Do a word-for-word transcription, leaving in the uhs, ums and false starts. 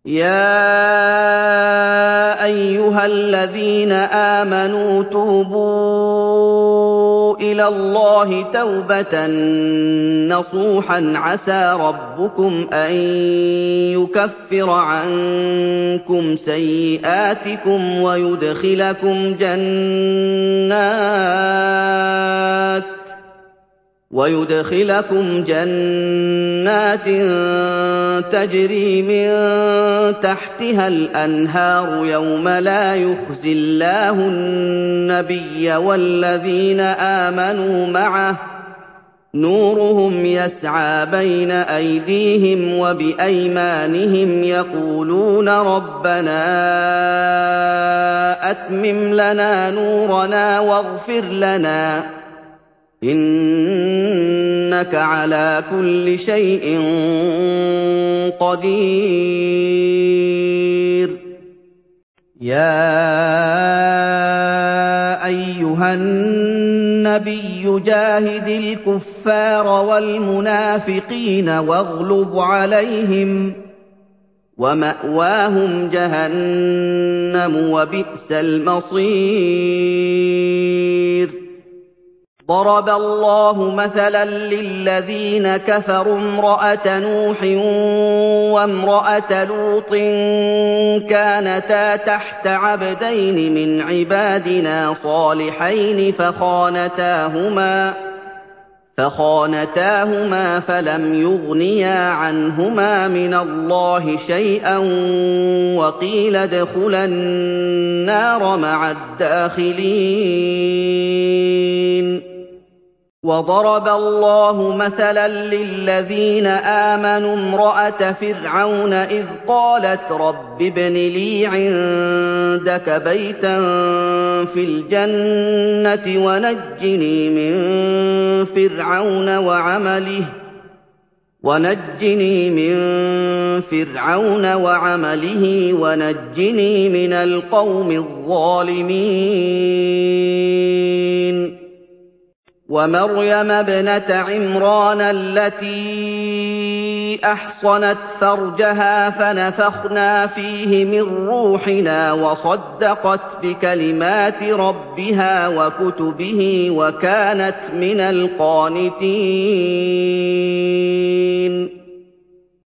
يَا أَيُّهَا الَّذِينَ آمَنُوا تُوبُوا إِلَى اللَّهِ تَوْبَةً نَّصُوحًا عَسَىٰ رَبُّكُمْ أَن يُكَفِّرَ عَنكُمْ سَيِّئَاتِكُمْ وَيُدْخِلَكُمْ جَنَّاتٍ وَيُدْخِلَكُمْ جَنَّاتٍ تَجْرِي مِن تَحْتِهَا الْأَنْهَارُ يَوْمَ لَا يُخْزِي اللَّهُ النَّبِيَّ وَالَّذِينَ آمَنُوا مَعَهُ ۖ نُورُهُمْ يَسْعَىٰ بَيْنَ أَيْدِيهِمْ وَبِأَيْمَانِهِمْ يَقُولُونَ رَبَّنَا أَتْمِمْ لَنَا نُورَنَا وَاغْفِرْ لَنَا ۖ إِنَّكَ عَلَىٰ كُلِّ شَيْءٍ قَدِيرٌ يَا أَيُّهَا النَّبِيُّ جَاهِدِ الْكُفَّارَ وَالْمُنَافِقِينَ وَاغْلُظْ عَلَيْهِمْ ۚ وَمَأْوَاهُمْ جَهَنَّمُ ۖ وَبِئْسَ الْمَصِيرُ ضرب الله مثلا للذين كفروا امرأة نوح وامرأة لوط كانتا تحت عبدين من عبادنا صالحين فخانتاهما فخانتاهما فلم يغنيا عنهما من الله شيئا وقيل ادخلا النار مع الداخلين وضرب الله مثلا للذين آمنوا امرأة فرعون إذ قالت رب ابن لي عندك بيتا في الجنة ونجني من فرعون وعمله ونجني من فرعون وعمله ونجني من القوم الظالمين ومريم ابنة عمران التي أحصنت فرجها فنفخنا فيه من روحنا وصدقت بكلمات ربها وكتبه وكانت من القانتين